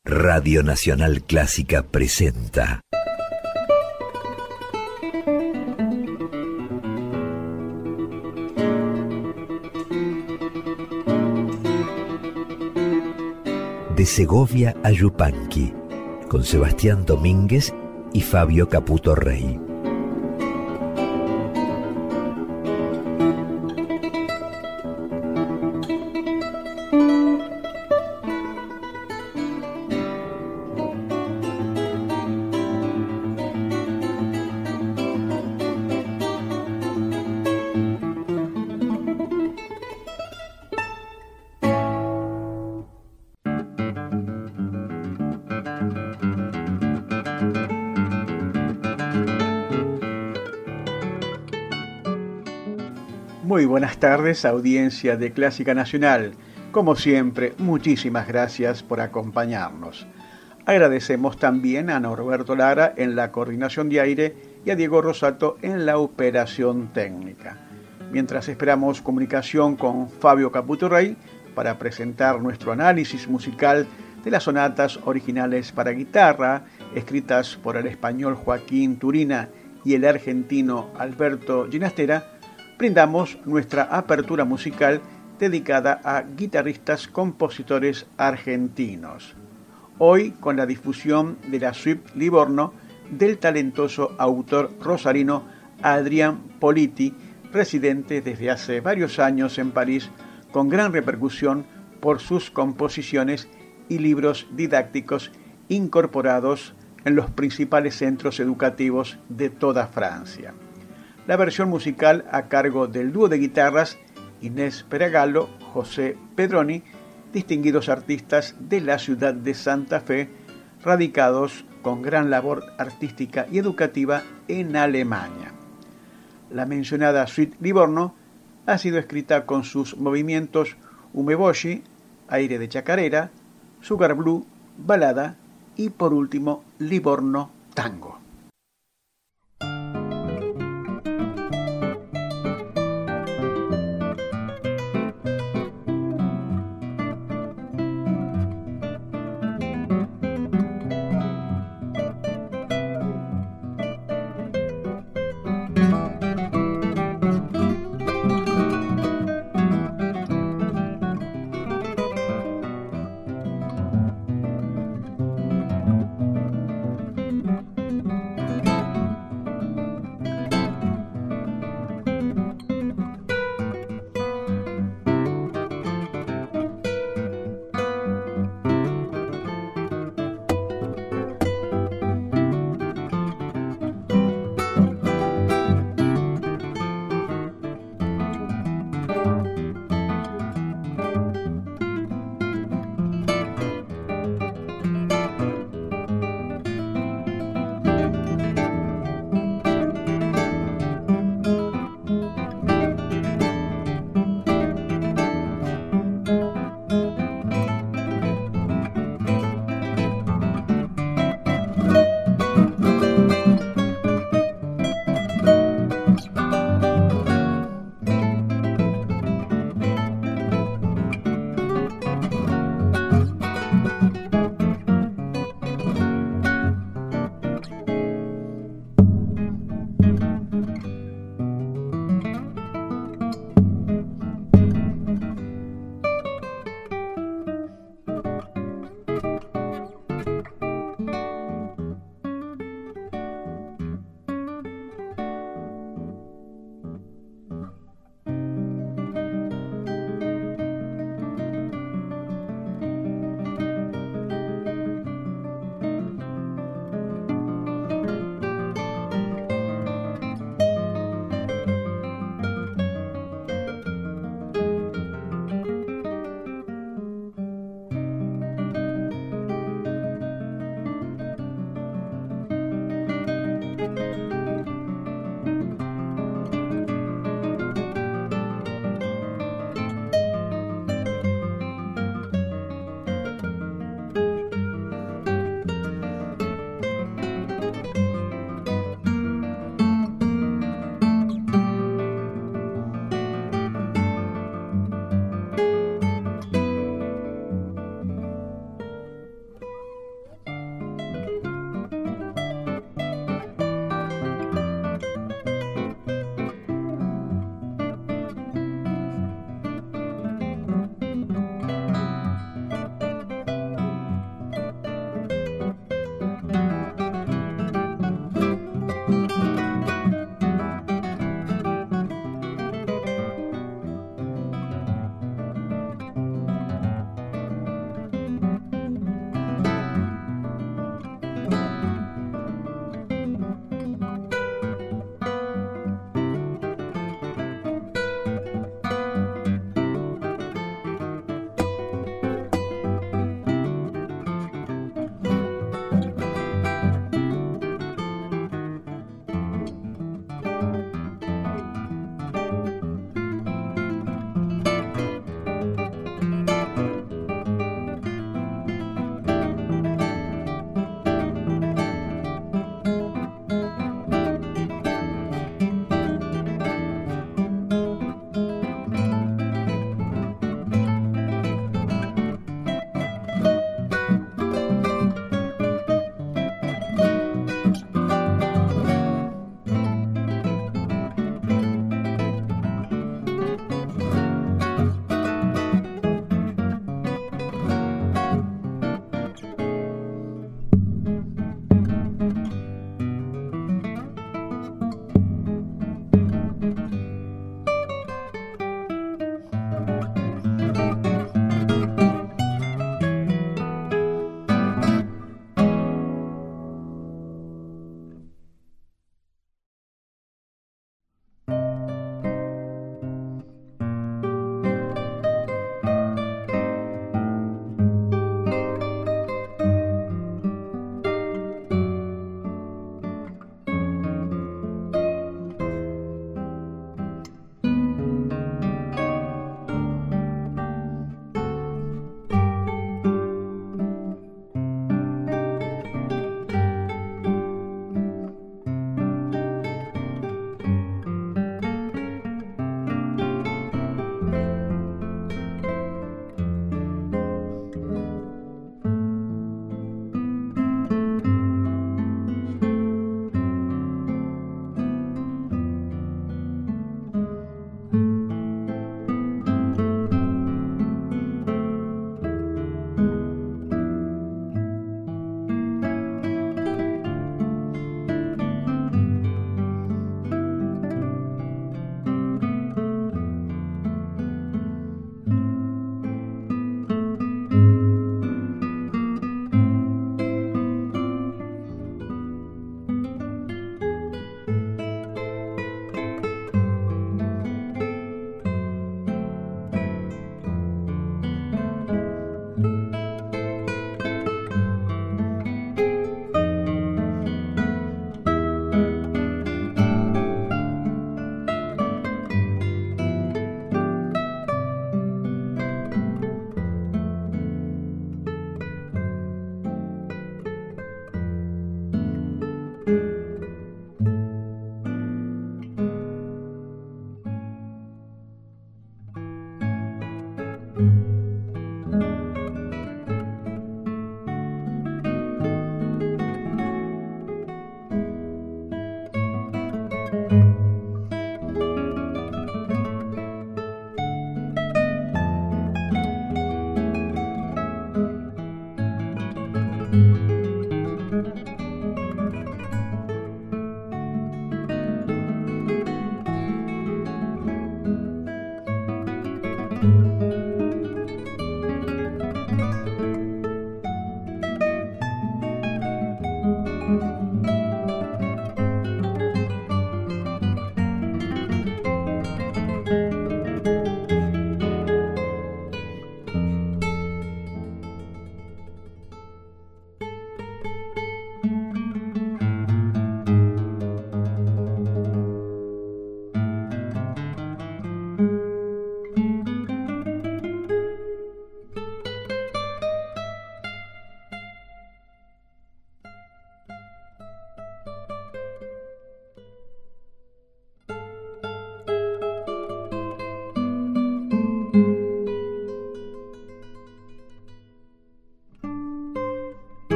Radio Nacional Clásica presenta De Segovia a Yupanqui, con Sebastián Domínguez y Fabio Caputo Rey. Muy buenas tardes, audiencia de Clásica Nacional. Como siempre, muchísimas gracias por acompañarnos. Agradecemos también a Norberto Lara en la coordinación de aire y a Diego Rosato en la operación técnica. Mientras esperamos comunicación con Fabio Caputo Rey para presentar nuestro análisis musical de las sonatas originales para guitarra, escritas por el español Joaquín Turina y el argentino Alberto Ginastera, brindamos nuestra apertura musical dedicada a guitarristas compositores argentinos. Hoy con la difusión de la suite Livorno del talentoso autor rosarino Adrián Politi, residente desde hace varios años en París, con gran repercusión por sus composiciones y libros didácticos incorporados en los principales centros educativos de toda Francia. La versión musical a cargo del dúo de guitarras Inés Peragallo, José Pedroni, distinguidos artistas de la ciudad de Santa Fe, radicados con gran labor artística y educativa en Alemania. La mencionada suite Livorno ha sido escrita con sus movimientos Umeboshi, aire de chacarera, Sugar Blue, balada y por último Livorno tango.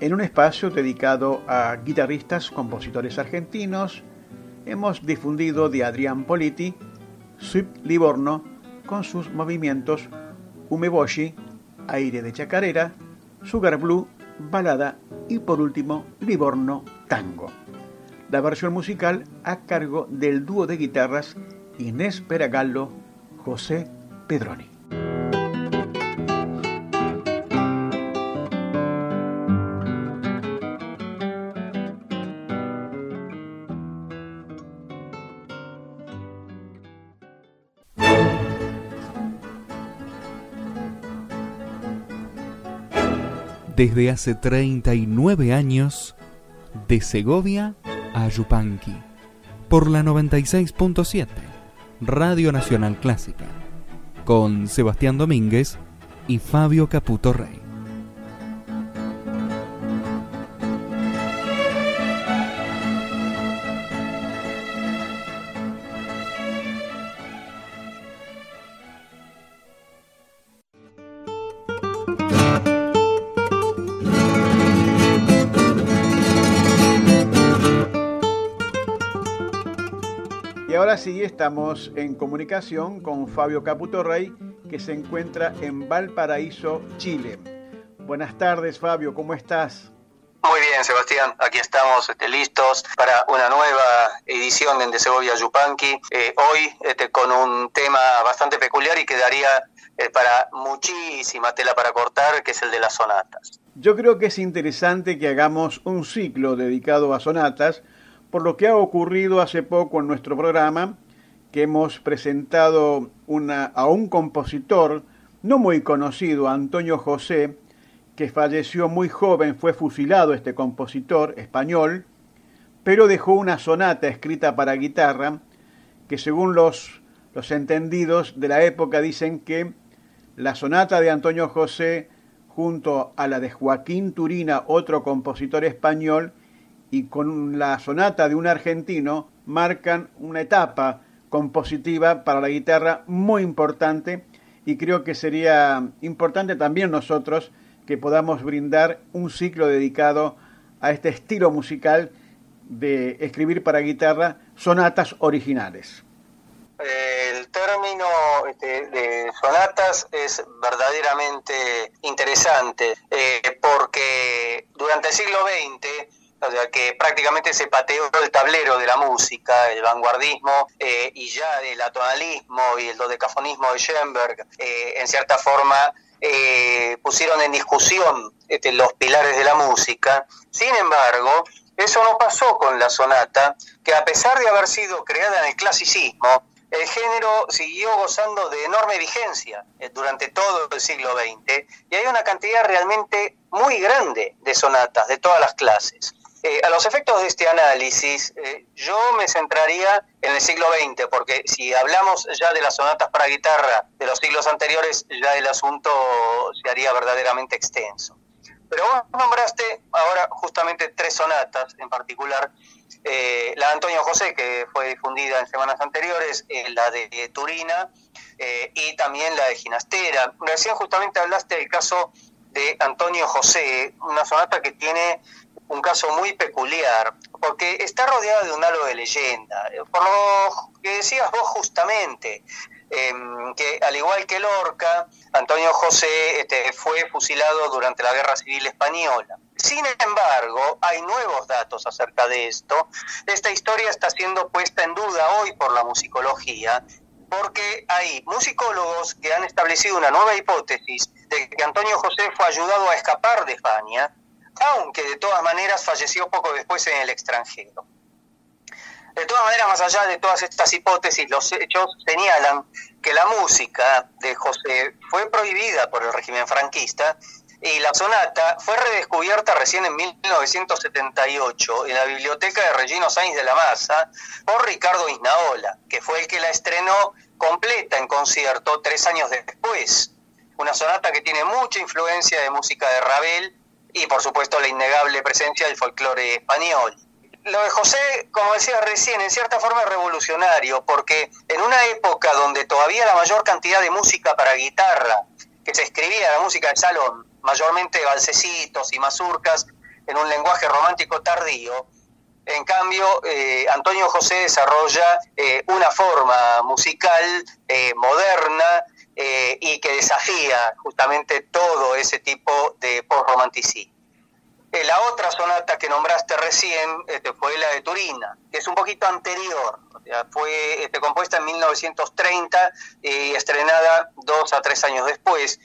En un espacio dedicado a guitarristas, compositores argentinos, hemos difundido de Adrián Politi, Suite Livorno, con sus movimientos Umeboshi, Aire de Chacarera, Sugar Blue, Balada y por último Livorno Tango. La versión musical a cargo del dúo de guitarras Inés Peragallo, José Pedroni. Desde hace 39 años, de Segovia a Yupanqui, por la 96.7, Radio Nacional Clásica, con Sebastián Domínguez y Fabio Caputo Rey. Y ahora sí, estamos en comunicación con Fabio Caputo Rey, que se encuentra en Valparaíso, Chile. Buenas tardes, Fabio, ¿cómo estás? Muy bien, Sebastián, aquí estamos listos para una nueva edición de Segovia Yupanqui, hoy con un tema bastante peculiar y que daría para muchísima tela para cortar, que es el de las sonatas. Yo creo que es interesante que hagamos un ciclo dedicado a sonatas, por lo que ha ocurrido hace poco en nuestro programa, que hemos presentado a un compositor no muy conocido, Antonio José, que falleció muy joven, fue fusilado este compositor español, pero dejó una sonata escrita para guitarra, que según los entendidos de la época dicen que la sonata de Antonio José, junto a la de Joaquín Turina, otro compositor español, y con la sonata de un argentino, marcan una etapa compositiva para la guitarra muy importante, y creo que sería importante también nosotros que podamos brindar un ciclo dedicado a este estilo musical de escribir para guitarra sonatas originales. El término de sonatas es verdaderamente interesante, porque durante el siglo XX, o sea, que prácticamente se pateó el tablero de la música, el vanguardismo y ya el atonalismo y el dodecafonismo de Schoenberg, en cierta forma pusieron en discusión los pilares de la música. Sin embargo, eso no pasó con la sonata, que a pesar de haber sido creada en el clasicismo, el género siguió gozando de enorme vigencia durante todo el siglo XX, y hay una cantidad realmente muy grande de sonatas de todas las clases. A los efectos de este análisis, yo me centraría en el siglo XX, porque si hablamos ya de las sonatas para guitarra de los siglos anteriores, ya el asunto se haría verdaderamente extenso. Pero vos nombraste ahora justamente tres sonatas en particular, la de Antonio José, que fue difundida en semanas anteriores, la de Turina y también la de Ginastera. Recién justamente hablaste del caso de Antonio José, una sonata que tiene un caso muy peculiar, porque está rodeada de un halo de leyenda, por lo que decías vos justamente, que al igual que Lorca, Antonio José fue fusilado durante la Guerra Civil Española. Sin embargo, hay nuevos datos acerca de esto. Esta historia está siendo puesta en duda hoy por la musicología, porque hay musicólogos que han establecido una nueva hipótesis de que Antonio José fue ayudado a escapar de España, aunque de todas maneras falleció poco después en el extranjero. De todas maneras, más allá de todas estas hipótesis, los hechos señalan que la música de José fue prohibida por el régimen franquista y la sonata fue redescubierta recién en 1978 en la biblioteca de Regino Sainz de la Maza por Ricardo Isnaola, que fue el que la estrenó completa en concierto 3 años después. Una sonata que tiene mucha influencia de música de Ravel y, por supuesto, la innegable presencia del folclore español. Lo de José, como decía recién, en cierta forma es revolucionario, porque en una época donde todavía la mayor cantidad de música para guitarra que se escribía, la música de salón, mayormente valsecitos y mazurcas, en un lenguaje romántico tardío. En cambio, Antonio José desarrolla una forma musical moderna y que desafía justamente todo ese tipo de post-romanticismo. La otra sonata que nombraste recién fue la de Turina, que es un poquito anterior. O sea, fue compuesta en 1930 y estrenada 2 a 3 años después.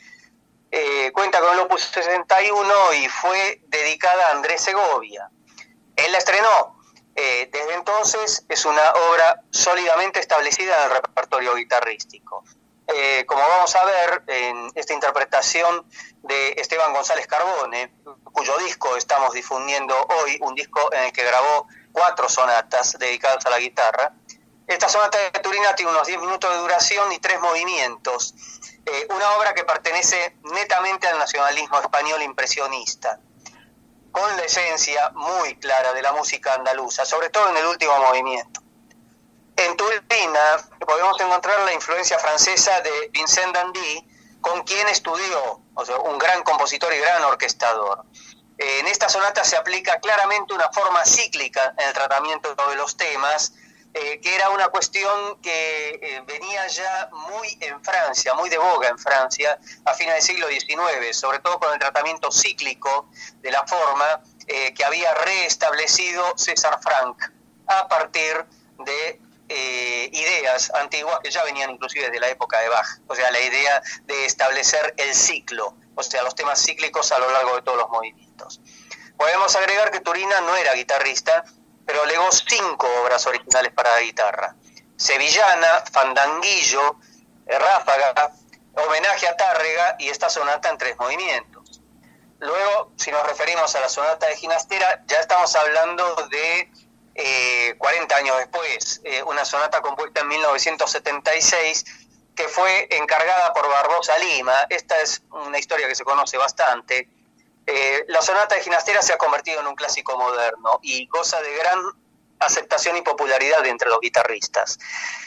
Cuenta con el opus 61 y fue dedicada a Andrés Segovia. Él la estrenó. Desde entonces es una obra sólidamente establecida en el repertorio guitarrístico. Como vamos a ver en esta interpretación de Esteban González Carbone, cuyo disco estamos difundiendo hoy, un disco en el que grabó 4 sonatas dedicadas a la guitarra. Esta sonata de Turina tiene unos 10 minutos de duración y 3 movimientos, una obra que pertenece netamente al nacionalismo español impresionista, con la esencia muy clara de la música andaluza, sobre todo en el último movimiento. En Turina podemos encontrar la influencia francesa de Vincent Dandy, con quien estudió, o sea, un gran compositor y gran orquestador. En esta sonata se aplica claramente una forma cíclica en el tratamiento de los temas, que era una cuestión que venía ya muy en Francia, muy de boga en Francia, a fines del siglo XIX, sobre todo con el tratamiento cíclico de la forma que había reestablecido César Franck a partir de ideas antiguas que ya venían inclusive desde la época de Bach, o sea, la idea de establecer el ciclo, o sea, los temas cíclicos a lo largo de todos los movimientos. Podemos agregar que Turina no era guitarrista, pero legó 5 obras originales para la guitarra: Sevillana, Fandanguillo, Ráfaga, Homenaje a Tárrega y esta sonata en 3 movimientos. Luego, si nos referimos a la sonata de Ginastera, ya estamos hablando de 40 años después, una sonata compuesta en 1976 que fue encargada por Barbosa Lima. Esta es una historia que se conoce bastante. La sonata de Ginastera se ha convertido en un clásico moderno y goza de gran aceptación y popularidad entre los guitarristas.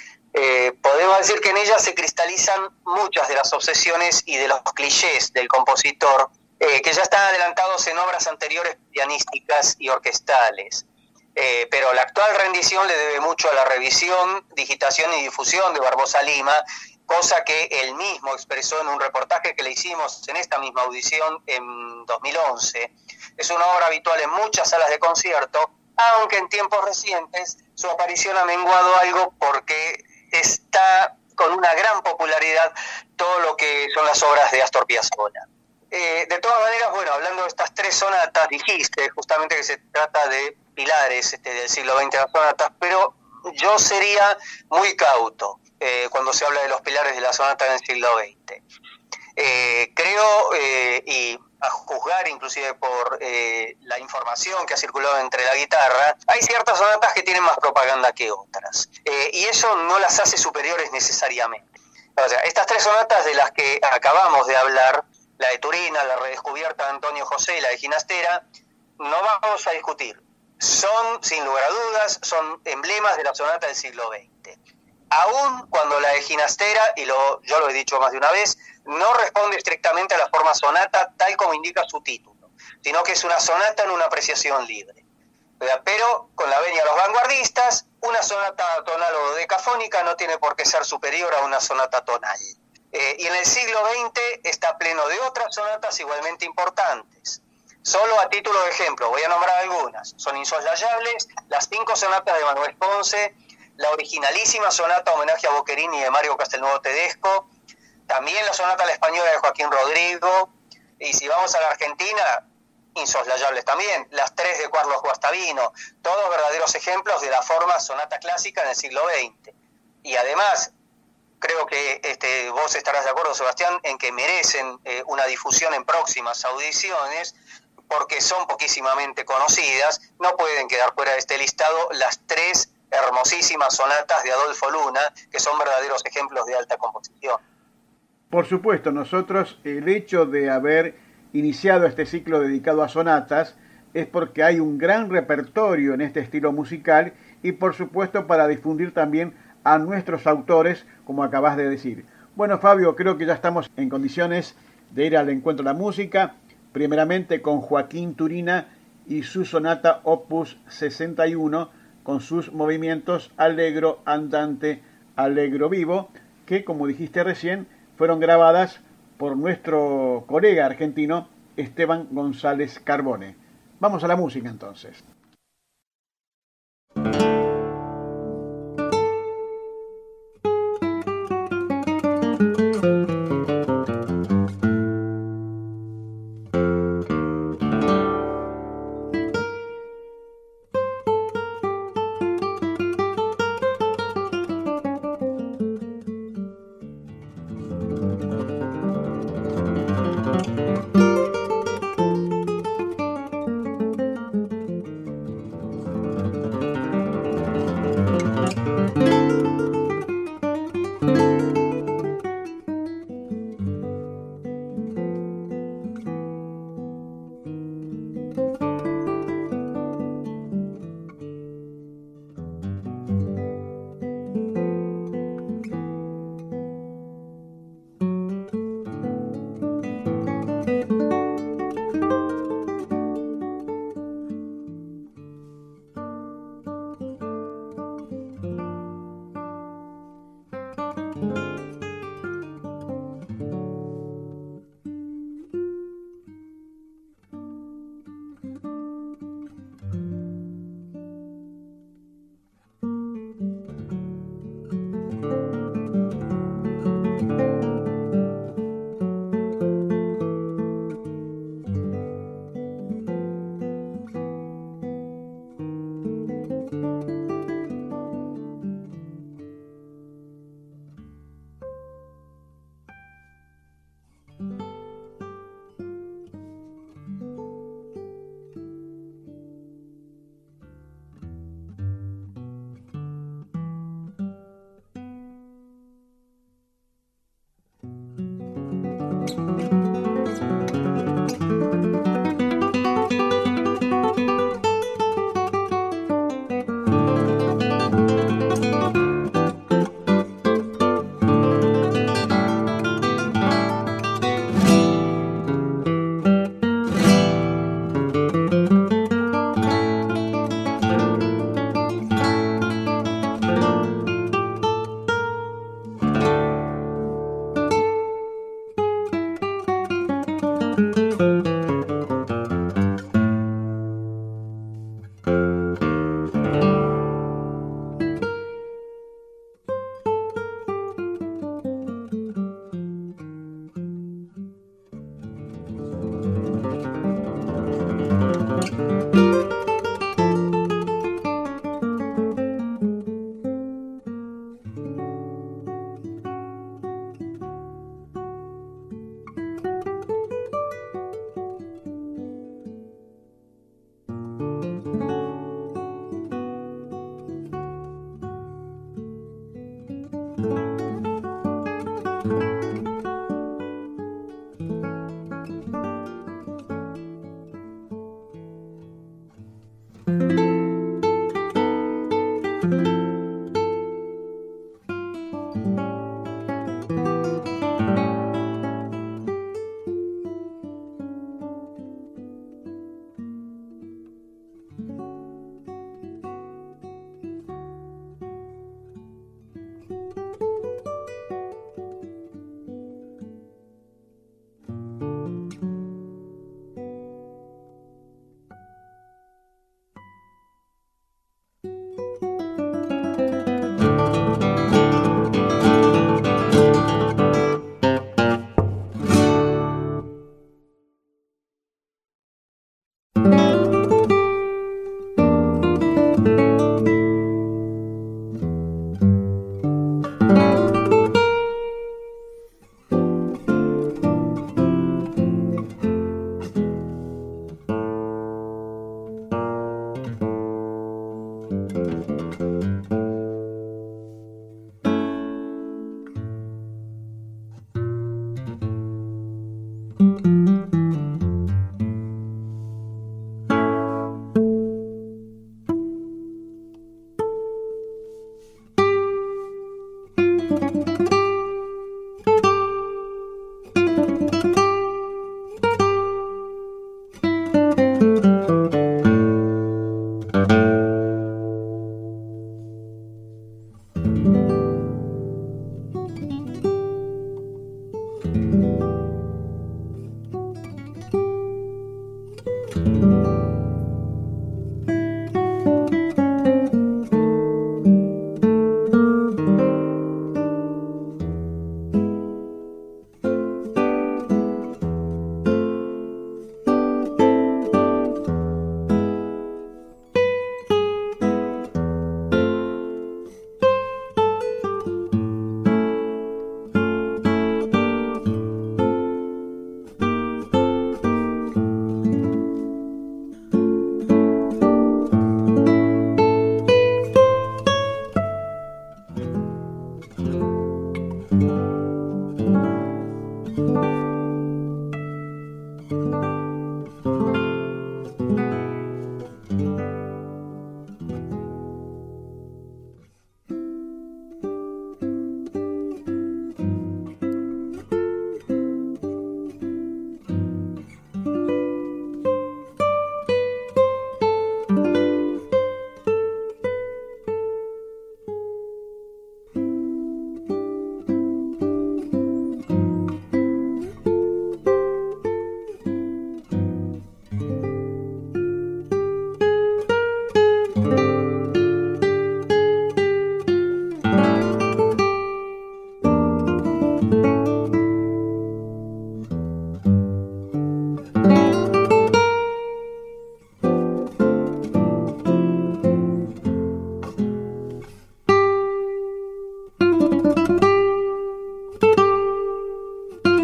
Podemos decir que en ella se cristalizan muchas de las obsesiones y de los clichés del compositor, que ya están adelantados en obras anteriores pianísticas y orquestales. Pero la actual rendición le debe mucho a la revisión, digitación y difusión de Barbosa Lima, cosa que él mismo expresó en un reportaje que le hicimos en esta misma audición en 2011. Es una obra habitual en muchas salas de concierto, aunque en tiempos recientes su aparición ha menguado algo porque está con una gran popularidad todo lo que son las obras de Astor Piazzolla. De todas maneras, bueno, hablando de estas 3 sonatas, dijiste justamente que se trata de pilares del siglo XX de las sonatas, pero yo sería muy cauto cuando se habla de los pilares de la sonata en el siglo XX. Creo, y a juzgar inclusive por la información que ha circulado entre la guitarra, hay ciertas sonatas que tienen más propaganda que otras, y eso no las hace superiores necesariamente. O sea, estas 3 sonatas de las que acabamos de hablar, la de Turina, la redescubierta de Antonio José y la de Ginastera, no vamos a discutir. Son, sin lugar a dudas, son emblemas de la sonata del siglo XX. Aún cuando la de Ginastera, y yo lo he dicho más de una vez, no responde estrictamente a la forma sonata tal como indica su título, sino que es una sonata en una apreciación libre. Pero con la venia de los vanguardistas, una sonata tonal o decafónica no tiene por qué ser superior a una sonata tonal. Y en el siglo XX está pleno de otras sonatas igualmente importantes. Solo a título de ejemplo, voy a nombrar algunas. Son insoslayables las 5 sonatas de Manuel Ponce, la originalísima sonata Homenaje a Boccherini de Mario Castelnuovo Tedesco, también la sonata a la española de Joaquín Rodrigo, y si vamos a la Argentina, insoslayables también, las 3 de Carlos Guastavino, todos verdaderos ejemplos de la forma sonata clásica en el siglo XX. Y además, creo que vos estarás de acuerdo, Sebastián, en que merecen una difusión en próximas audiciones, porque son poquísimamente conocidas. No pueden quedar fuera de este listado las 3 hermosísimas sonatas de Adolfo Luna, que son verdaderos ejemplos de alta composición. Por supuesto, nosotros, el hecho de haber iniciado este ciclo dedicado a sonatas es porque hay un gran repertorio en este estilo musical y, por supuesto, para difundir también a nuestros autores, como acabas de decir. Bueno, Fabio, creo que ya estamos en condiciones de ir al encuentro de la música, primeramente con Joaquín Turina y su sonata opus 61 con sus movimientos allegro andante, allegro vivo, que como dijiste recién, fueron grabadas por nuestro colega argentino Esteban González Carbone. Vamos a la música entonces.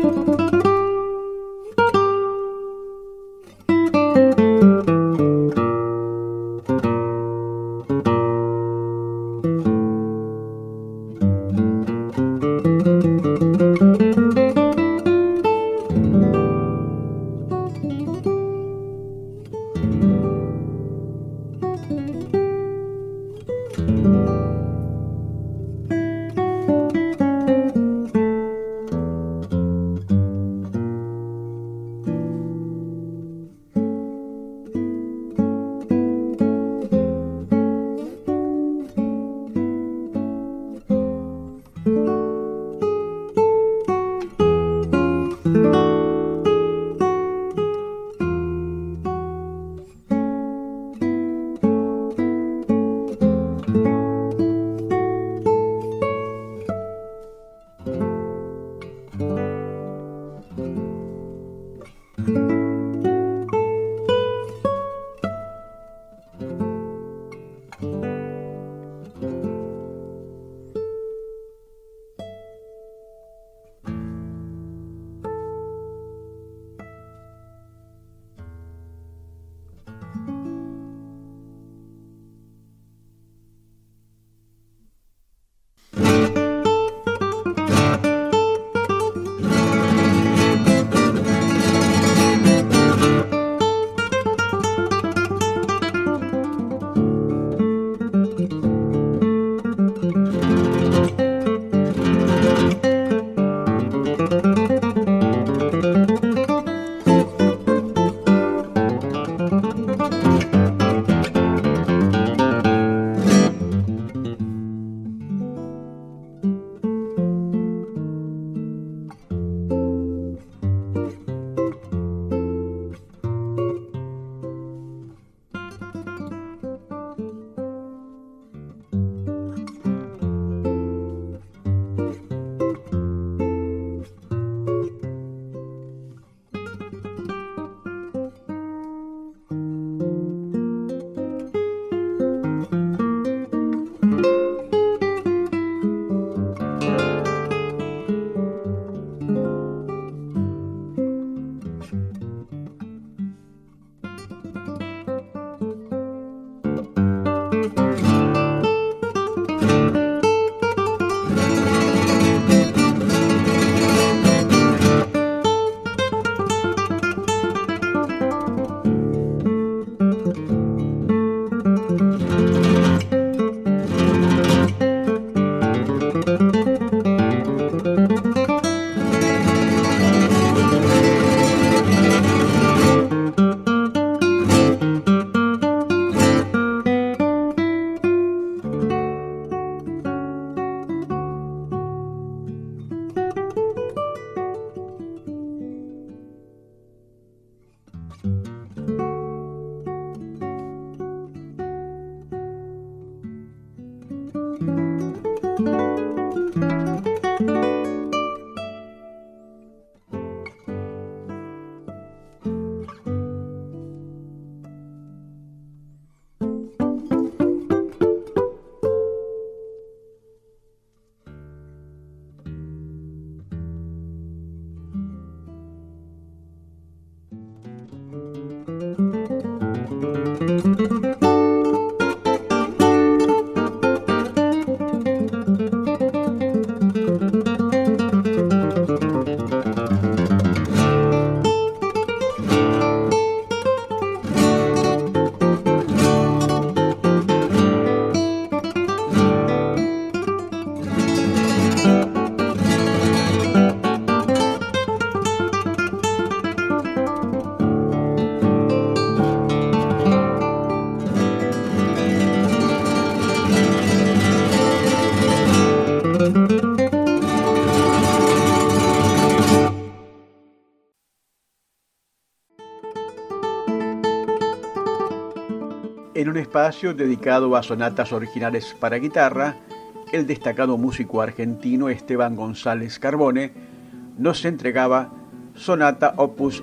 En un espacio dedicado a sonatas originales para guitarra, el destacado músico argentino Esteban González Carbone nos entregaba Sonata Opus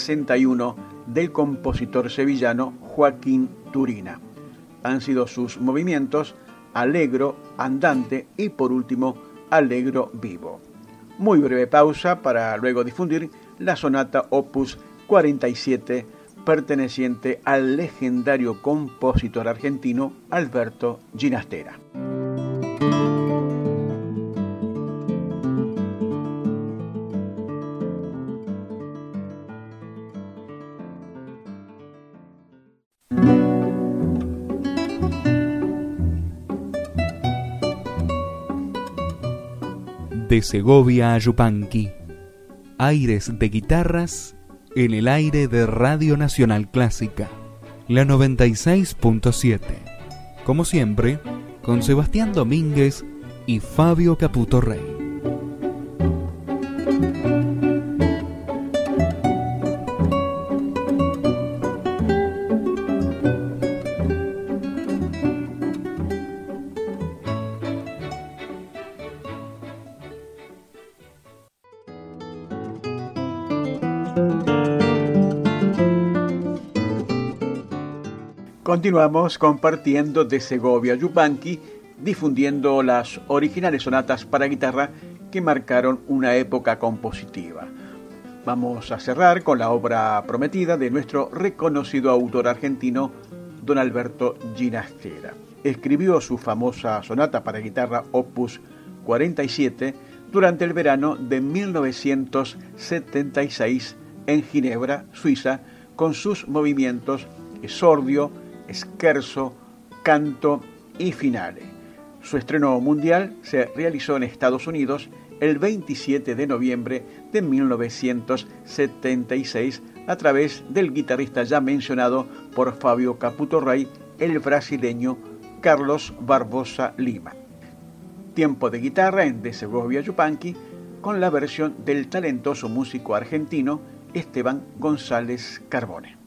61 del compositor sevillano Joaquín Turina. Han sido sus movimientos Allegro, Andante y por último Allegro Vivo. Muy breve pausa para luego difundir la sonata Opus 47, perteneciente al legendario compositor argentino Alberto Ginastera. De Segovia a Yupanqui, aires de guitarras en el aire de Radio Nacional Clásica, la 96.7. Como siempre, con Sebastián Domínguez y Fabio Caputo Rey. Continuamos compartiendo de Segovia a Yupanqui, difundiendo las originales sonatas para guitarra que marcaron una época compositiva. Vamos a cerrar con la obra prometida de nuestro reconocido autor argentino, don Alberto Ginastera. Escribió su famosa sonata para guitarra Opus 47 durante el verano de 1976 en Ginebra, Suiza, con sus movimientos esordio, scherzo, canto y finale. Su estreno mundial se realizó en Estados Unidos el 27 de noviembre de 1976 a través del guitarrista ya mencionado por Fabio Caputo Rey, el brasileño Carlos Barbosa Lima. Tiempo de guitarra en De Segovia a Yupanqui con la versión del talentoso músico argentino Esteban González Carbone.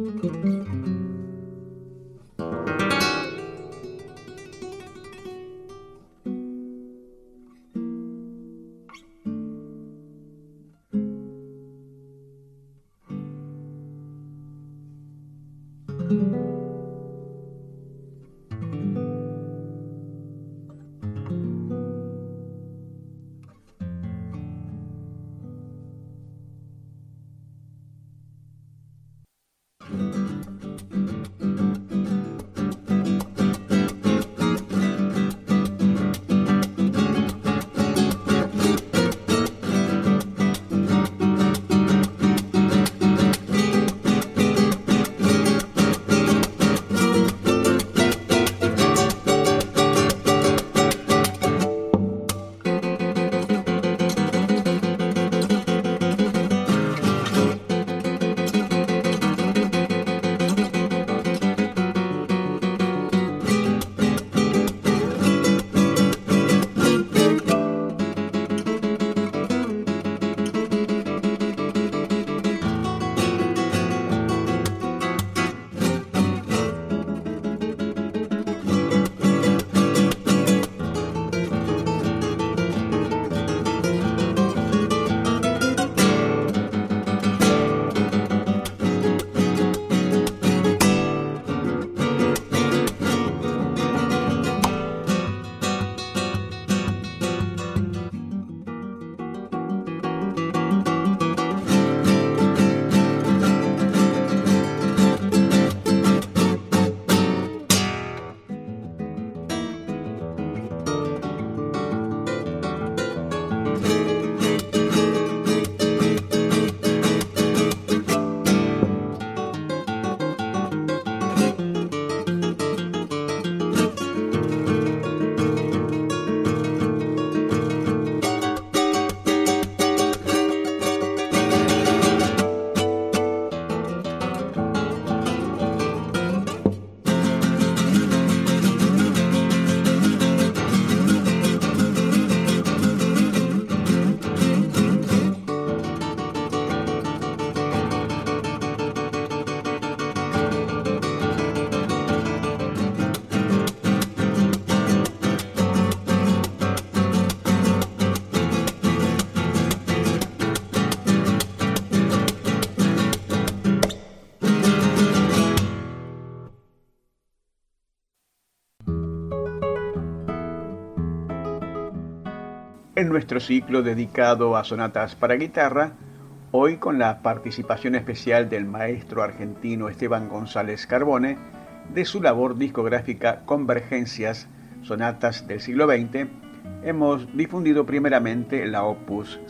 en nuestro ciclo dedicado a sonatas para guitarra, hoy con la participación especial del maestro argentino Esteban González Carbone, de su labor discográfica Convergencias, Sonatas del siglo XX, hemos difundido primeramente la Opus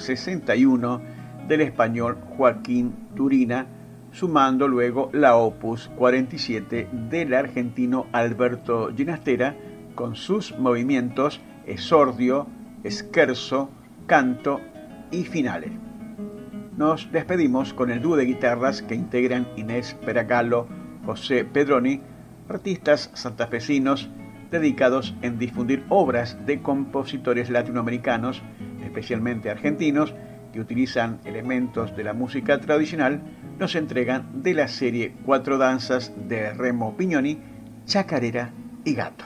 61 del español Joaquín Turina, sumando luego la Opus 47 del argentino Alberto Ginastera, con sus movimientos esordio, scherzo, canto y finales. Nos despedimos con el dúo de guitarras que integran Inés Peracalo, José Pedroni, artistas santafesinos dedicados en difundir obras de compositores latinoamericanos, especialmente argentinos, que utilizan elementos de la música tradicional. Nos entregan de la serie Cuatro danzas de Remo Pignoni, Chacarera y Gato.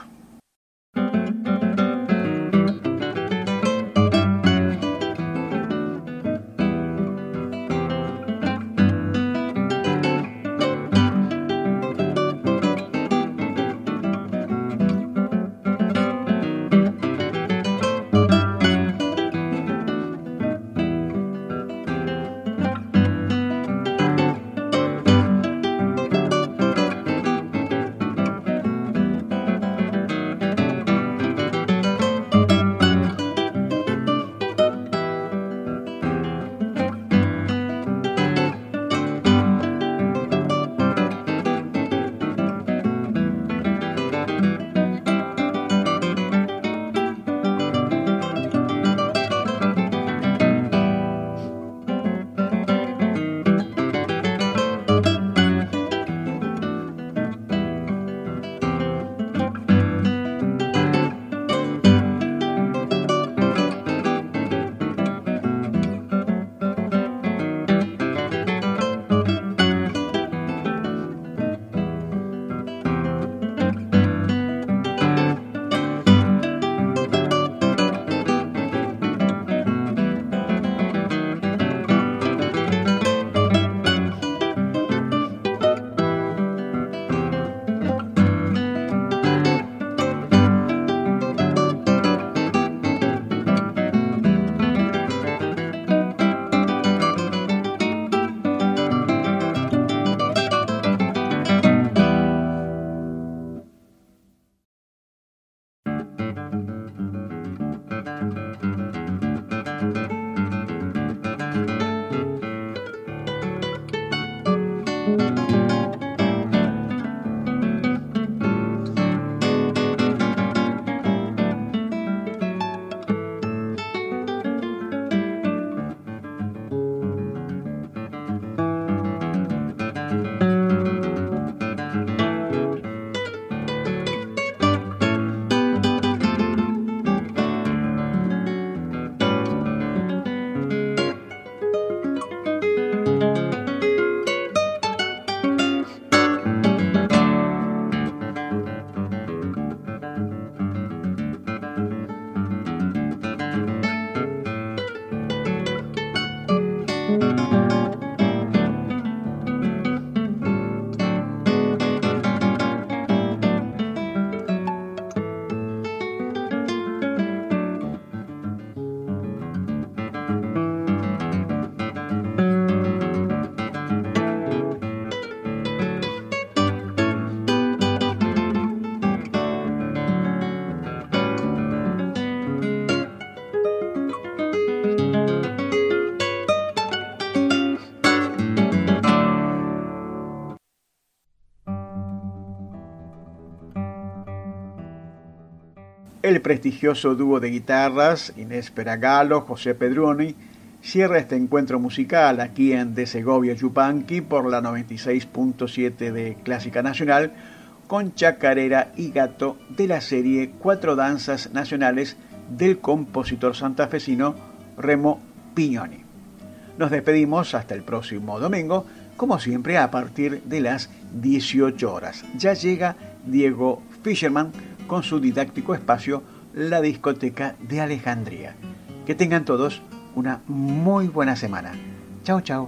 El prestigioso dúo de guitarras Inés Peragalo, José Pedroni, cierra este encuentro musical aquí en De Segovia Yupanqui por la 96.7 de Clásica Nacional con Chacarera y Gato de la serie Cuatro Danzas Nacionales del compositor santafesino Remo Pignoni. Nos despedimos hasta el próximo domingo, como siempre a partir de las 18 horas. Ya llega Diego Fischerman con su didáctico espacio La Discoteca de Alejandría. Que tengan todos una muy buena semana. Chao, chao.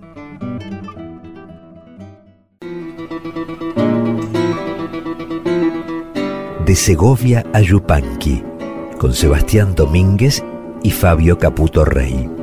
De Segovia a Yupanqui, con Sebastián Domínguez y Fabio Caputo Rey.